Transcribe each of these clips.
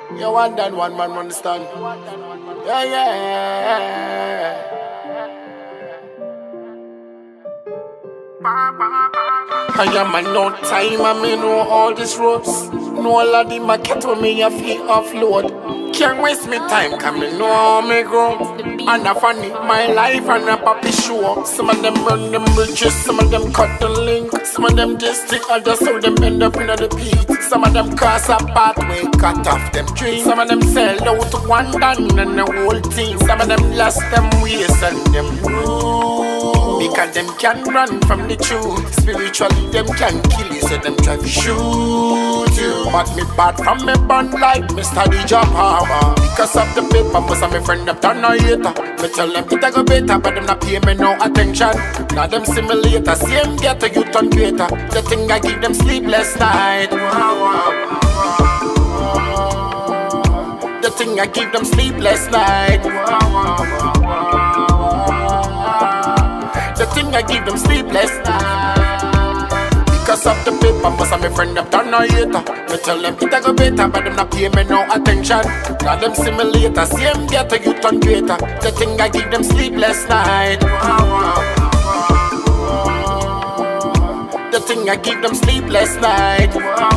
You want that one man understand? Yeah, yeah. I am a no time, I may know all these roads. Know all of the market with me a fee offload. Can't waste me time, come me know how me grow. And I funny my life and a poppy show. Some of them run them bridges, some of them cut the link. Some of them just stick, others so them end up in the pit. Some of them cross a pathway, cut off them trees. Some of them sell out to one done and the whole team. Some of them lost them ways and them rules. Because them can run from the truth. Spiritually them can kill you, so them try to shoot you. But me bad from me bun like Mr. DJ Power. Because of the paper, most of my friend them turn a hater. Me tell them it a go better, but them not pay me no attention. Now them simulator, same get a youth on greater. The thing I give them sleepless night. The thing I give them sleepless night. The thing I give them sleepless night. Because of the paper, most of my friend them turn a hater. Me tell them it a go better, but them not pay me no attention. Now them simulator, same get a youth on greater. The thing I give them sleepless night. The thing I give them sleepless night.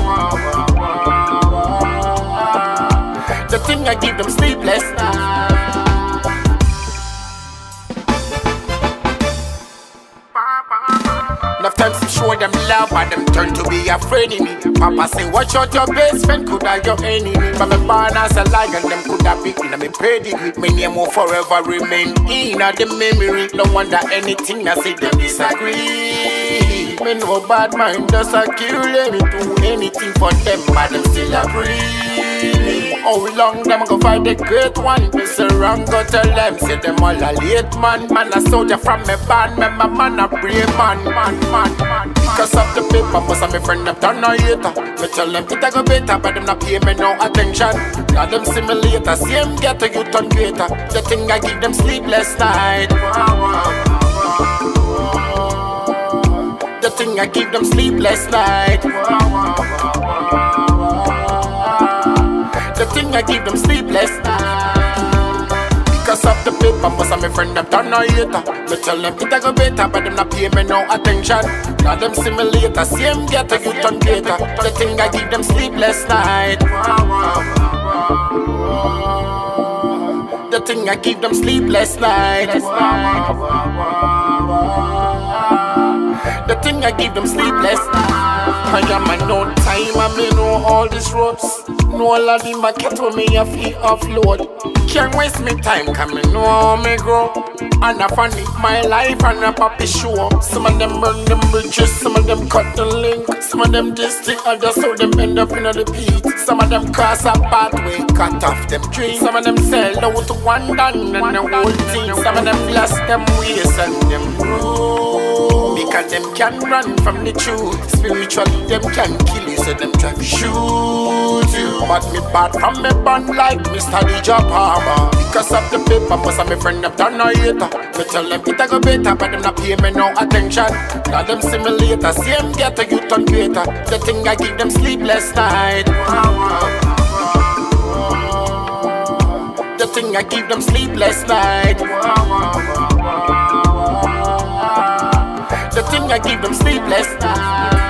The thing I give them sleepless night. Enough times to show them love, and them turn to be afraid of me. Papa say, watch out your best friend, could have your enemy. But me born as a lion, them could have been in me pedigree. My name will forever remain in the memory. No wonder anything I say them disagree. Me no bad mind, just a kill them. Me do anything for them, but them still agree. How long them go fight the great one? Mr. Wrong go tell them, say them all a late man. Man a soldier from me band, me my man a brave man. Because of the paper, most of my friend them turn a hater. Me tell them it a go better, but them not pay me no attention. Now them simulator, same get a youth on greater. The thing I give them sleepless night. The thing I give them sleepless night. The thing I give them sleepless night. Because of the paper, most of my friend them turn a hater. Me tell them it a go better, but them not pay me no attention. Now them simulator, same get a youth on greater. The thing I give them sleepless night. The thing I give them sleepless night. The thing I give them sleepless night. I am a no time, I may know all these roads. Know all of the market with me a fee offload. Can't waste me time, cause me know how me grow. And I funny my life and a poppy show. Some of them burn them bridges, some of them cut the link. Some of them just stick, others so them end up in the pit. Some of them cross a pathway, cut off them trees. Some of them sell out to one done and the whole team. Some of them lost them ways and them rules. Because them can run from the truth. Spiritually them can kill you, so them try to shoot you. But me bad from me bun like Mr. DJ Power. Because of the paper, most of my friend them turn a hater. Me tell them it a go better, but them not pay me no attention. Now them simulator, same get a youth on greater. The thing I give them sleepless night. The thing I give them sleepless night. The thing I give them sleepless night.